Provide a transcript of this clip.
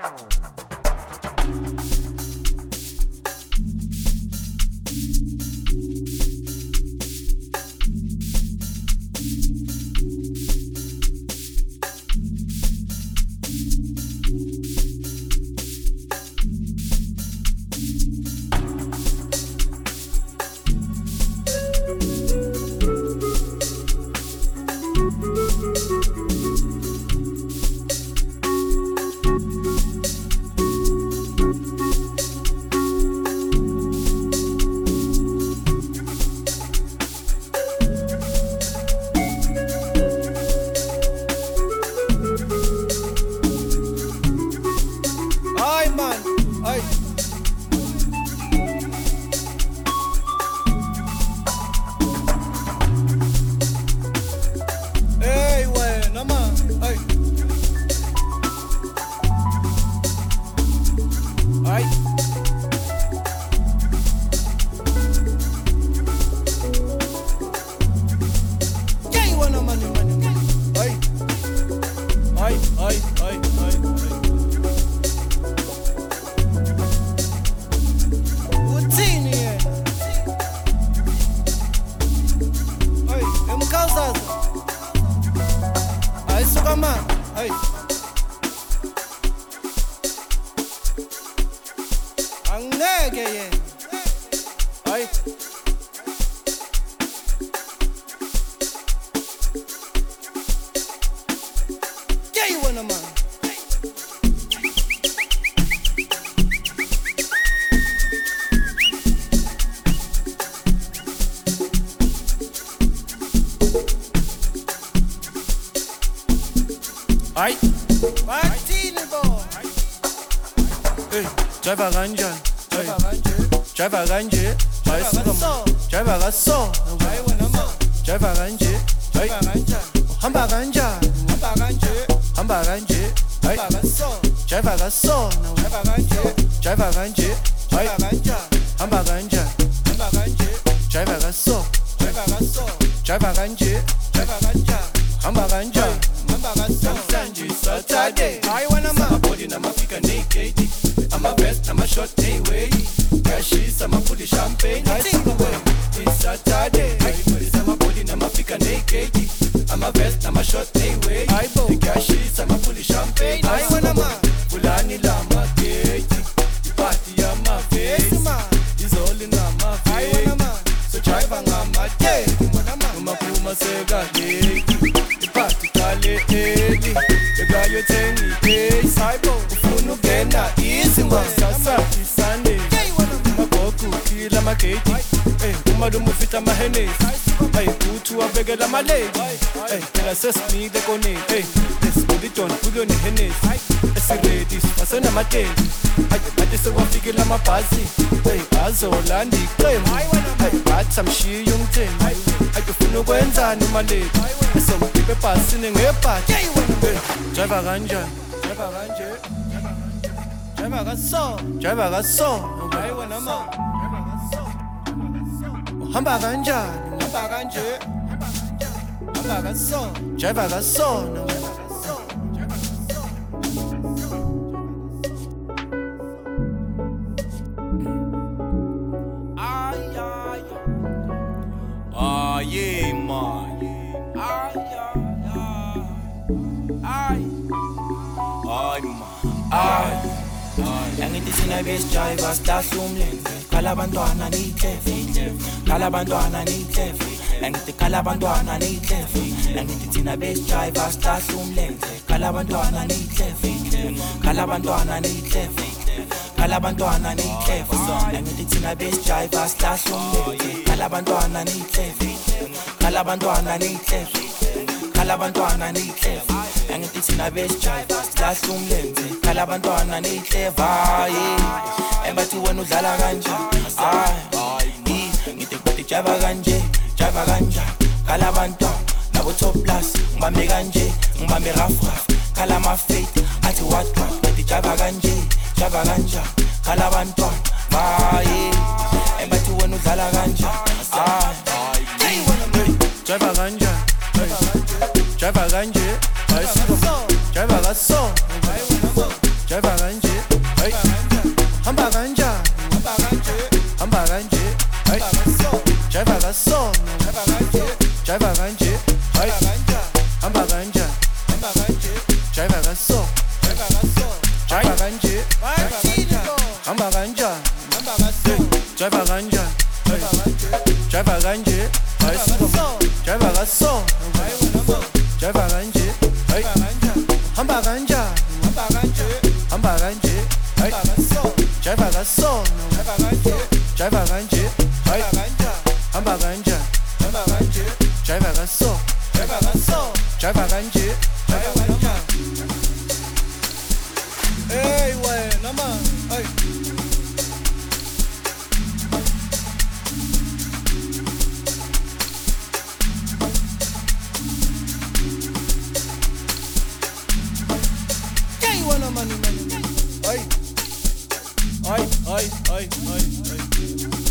Driver ganja, driver ganja, driver gaso, driver ganja, hamba ganja, hamba ganja, driver gaso, driver ganja, hamba ganja, driver gaso, driver ganja, hamba ganja, Sunday, Saturday, I wanna my body, na mafika naked. I'm a vest, I'm a short day way. Cashies, I'm a put the champagne. I think away. It's Saturday. I'm a body, I'm a fika naked. I'm a vest, I'm a short day way. I bow. Cashies, I'm a put the champagne. I wanna ma. Fulani lama gate. The party, I'm a face. It's all in my face. I wanna ma. So drive on my day. Uma kuma sega gate. The party kale edi. The guy you tell me days. I bow. Ufunu gena easy. Sasa Sunday, magoku kila maketi, umadumu fita mahene, kutu abegela maledi, kila sesmi de kone, let's put it on, put on the hennes, ready, pasana mate, ate se wafike la mapazi, azolandi claim, but some she young thing, akufuna kwenzani maledi, some people passing ngepa, driver ganja, driver ganja. Driver gaso, hamba ganja, driver gaso. Yeah, man. Yangithi sina best drivers dasumlenze kalabantwana neyitlefe kalabantwana neyitlefe yangithi kalabantwana neyitlefe yangithi sina best drivers dasumlenze kalabantwana neyitlefe kalabantwana neyitlefe kalabantwana neyitlefe yangithi sina best drivers dasumlenze kalabantwana neyitlefe kalabantwana neyitlefe kalabantwana neyitlefe yangithi sina best drivers dasumlenze kalabantwana neyitlefa embathi wena udlala kanjani ngithi kuthi java kanje java kanja kalabantwana nabo top plus ngibambe kanje ngibambe rafraf kalama fate athi what ngithi java kanje java kanja kalabantwana embathi wena udlala kanjani Java ganja, Java ganja, Java gaso, Java ganja. kaso jive kanje hamba kanjani jive kanjani jive kanje ayisuka jive kaso jive kanje hamba kanjani hamba kanje jive kaso jive kanje hamba kanjani jive kaso jive kanje hey wena man hey hey wena man hey ay ay ay ay ay